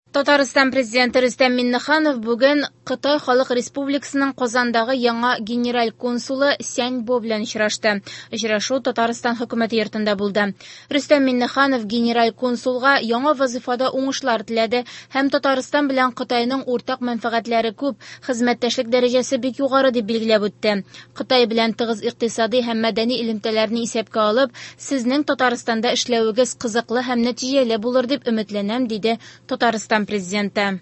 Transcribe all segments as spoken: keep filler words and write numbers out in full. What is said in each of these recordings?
Татарстан президенты Рөстәм Миннеханов бүген Кытай Халык Республикасының Казандагы яңа генераль консулы Сянь Бо белән очрашты. Очрашу Татарстан хөкүмәте йортында булды. Рөстәм Миннеханов генераль консулга яңа вазифада уңышлар теләде һәм Татарстан белән Кытайның уртак мәнфәгатьләре күп, хезмәттәшлек дәрәҗәсе бик югары дип билгеләп үтте. Кытай белән тыгыз икътисади һәм мәдәни элемтәләрне исәпкә алып, сезнең Татарстанда эшләвегез кызыклы һәм нәтиҗәле булыр дип өметләнәм, диде Татарстан президенты.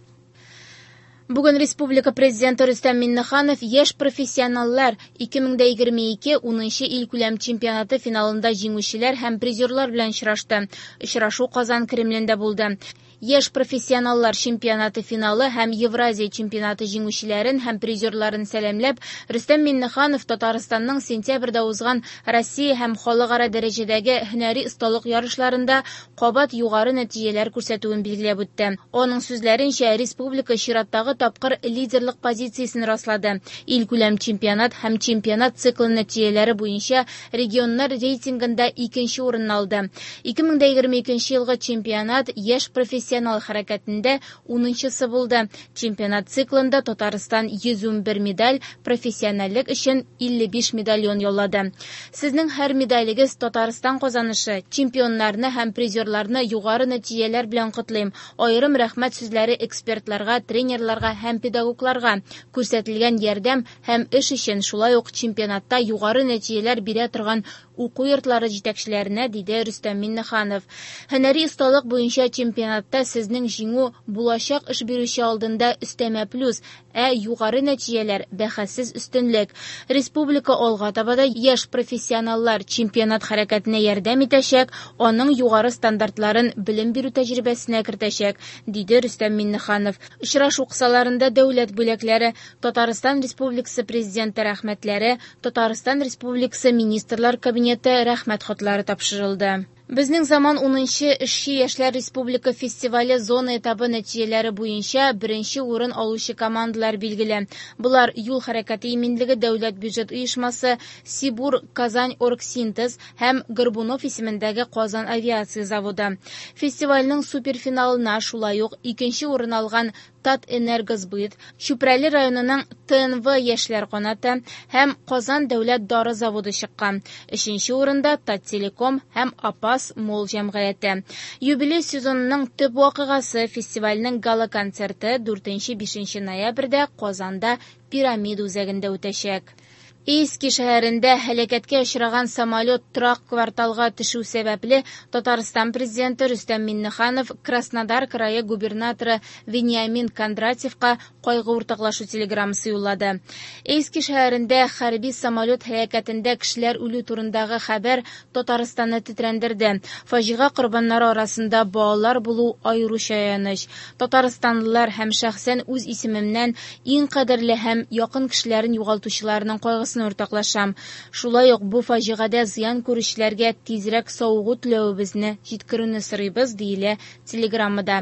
Бүген республика президенты Рөстәм Миннеханов яшь профессионаллар ике мең егерме ике унынчы ил күләм чемпионаты финалында җиңүчеләр һәм призерлар белән очрашты. Очрашу Казан Кремлендә булды. Яшь профессионаллар чемпионаты финалы һәм Евразия чемпионаты җиңүчеләрен һәм призерларын сәламләп, Рөстәм Миннеханов Татарстанның сентябрьдә узган Россия һәм халыкара дәрәҗәдәге һөнәри осталык ярышларында кабат югары нәтиҗәләр күрсәтүен билгеләп үтте. Аның сүзләренчә, республика чираттагы тапкыр лидерлык позициясен раслады. Ил күләм чемпионат һәм чемпионат циклы нәтиҗәләре буенча регионнар рейтингында икенче урынны алды. ике мең егерме икенче елгы чемпионат яшь профессионаллар хәрәкәтендә унынчысы булды. Чемпионат циклында Татарстан йөз унбер медаль, профессиональлек өчен илле биш медальон яулады. Сезнең һәр медалегез Татарстан казанышы. Чемпионнарны һәм призерларны югары нәтиҗәләр белән котлыйм. Аерым рәхмәт сүзләре экспертларга, тренерларга һәм педагогларга. Күрсәтелгән ярдәм һәм эш өчен, шулай ук чемпионатта югары нәтиҗәләр бирә торган уку йортлары җитәкчеләренә, диде Рөстәм Миннеханов. Һөнәри осталык буенча чемпионатта сезнең җиңү булачак эш бирүче алдында өстәмә плюс, ә югары нәтиҗәләр бәхәссез өстенлек. Республика алга табада яшь профессионаллар чемпионат хәрәкәтенә ярдәм итәчәк, аның югары стандартларын белем бирү тәҗрибәсенә кертәчәк, диде Рөстәм Миннеханов. Очрашу кысаларында дәүләт бүләкләре, Татарстан Республикасы президенты рәхмәтләре, Татарстан Республикасы министрлар кабинеты рәхмәт хатлары тапшырылды. Безнең заман унынчы эшче яшьләр республика фестивале зона этабы нәтиҗәләре буенча беренче урын алучы командалар билгеле. Булар юл хәрәкәте иминлеге дәүләт бюджет оешмасы, Сибур Казань Оргсинтез һәм Горбунов исемендәге Казан авиация заводы. Фестивальнең суперфиналына шулай ук икенче урын алган Татэнергосбыт, Чүпрәле районының Тэ Эн вэ яшьләр канаты һәм Казан дәүләт дары заводы чыккан. Өченче урында Таттелеком һәм Апас мол җәмгыяте. Юбилей сезонының төп вакыйгасы фестивальнең гала-концерты дүртенче-бишенче ноябрьдә Казанда Пирамида үзәгендә үтәчәк. Иски шәһәрендә һәлакәткә очраган самолет трак кварталга төшү сәбәпле Татарстан президенты Рөстәм Миннеханов Краснодар крае губернаторы Вениамин Кондратьевка кайгы уртаклашу телеграммасы юллады. Иски шәһәрендә хәрби самолет һәлакәтендә кешеләр үлү турындагы хәбәр Татарстанны тетрәндерде. Фаҗига корбаннары арасында балалар булу аеруча аяныч. Татарстанлылар һәм шәхсән үз исемемнән иң кадерле һәм якын кешеләрен югалтучыларның кайгысын уртаклашам. Шулай ук бу фаҗигадә зыян күрүчеләргә тизрәк савыгу теләвебезне җиткерүне сорыйбыз, диелә телеграммада.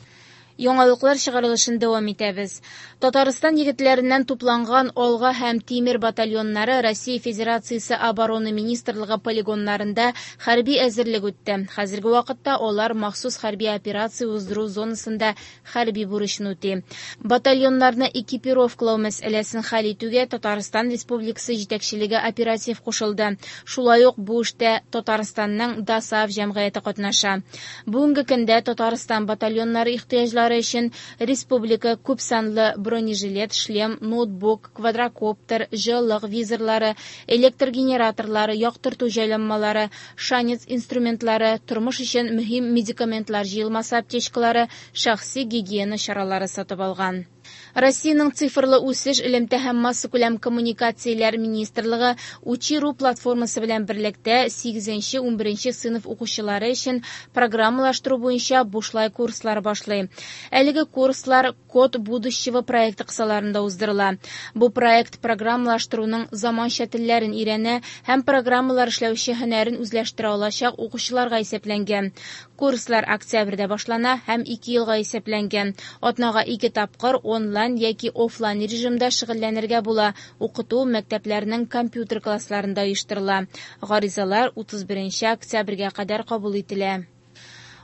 Яңалыклар чыгарылышын дәвам итәбез. Татарстан егетләреннән тупланган Алга һәм Тимер батальоннары Россия Федерациясе оборона министрлыгы полигоннарында хәрби әзерлек үтте. Хәзерге вакытта алар махсус хәрби операция уздыру зонасында хәрби бурычын үти. Батальоннарны экипировкалау мәсьәләсен хәл итүгә Татарстан Республикасы җитәкчелеге оператив кушылды. Шулай ук бу эштә Татарстанның ДАСАВ җәмгыяте катнаша. Бүгенге көндә Татарстан батальоннары ихтыяҗлары өчен республика күпсанлы бронежилет, шлем, ноутбук, квадрокоптер, җылылык визорлары, электр генераторлары, яктырту җайланмалары, шанец инструментлары, тормыш өчен мөһим медикаментлар җыелмасы аптечкалары, шәхси гигиена чаралары сатып алган. Россиянең цифрлы үсеш, элемтә һәм масса күләм коммуникацияләр министрлыгы Учи.ру платформасы белән берлектә сигезенче-унберенче сыйныф укучылары өчен программалаштыру буенча бушлай курслар башлый. Әлеге курслар Код будущего проекты кысаларында уздырыла. Бу проект программалаштыруның заманча телләрен өйрәнә һәм программалар эшләүче һөнәрен үзләштерә алачак укучыларга исәпләнгән. Курслар октябрьдә башлана һәм ике елга исәпләнгән. Атнага ике тапкыр онлайн яки офлайн режимда шөгыльләнергә була. Укыту мәктәпләренең компьютер классларында оештырыла. Гаризалар утыз беренче октябрьгә кадәр кабул ителә.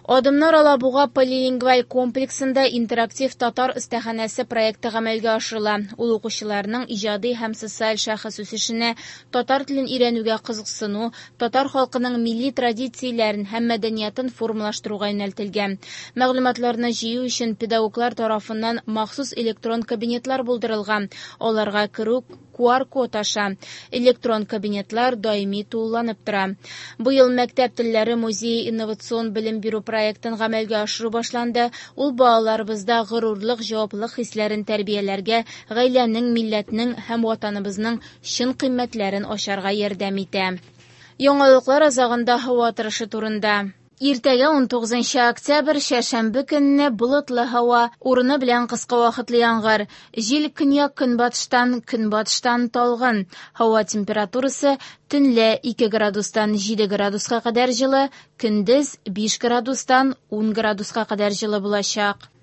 Адымнар Алабуга полилингваль комплексында интерактив татар өстәханәсе проекты гамәлгә ашырыла. Ул укучыларның иҗади һәм социаль шәхес үсешенә, татар телен өйрәнүгә кызыксыну, татар халкының милли традицияләрен һәм мәдәниятын формалаштыруга юнәлтелгән. Мәгълүматларны җыю өчен педагоглар тарафыннан махсус электрон кабинетлар булдырылган. Аларга керү ку ар код аша. Электрон кабинетлар даими тулланып тора. Быел мәктәп телләре музее инновацион белем бирү проектын гамәлгә ашыру башланды. Ул балаларыбызда горурлык, җаваплылык хисләрен тәрбияләргә, гаиләнең, милләтнең һәм ватаныбызның чын кыйммәтләрен ачарга ярдәм итә. Яңалыклар азагында һава торышы турында. Иртәгә он тугызынчы октябрь шәшәмбе көнне болытлы һава, урыны белән кыска вакытлы яңгыр. Җил көньяк-көнбатыштан, көнбатыштан талгын. Һава температурасы төнлә ике градустан җиде градуска кадәр җылы, көндез биш градустан ун градуска кадәр җылы булачак.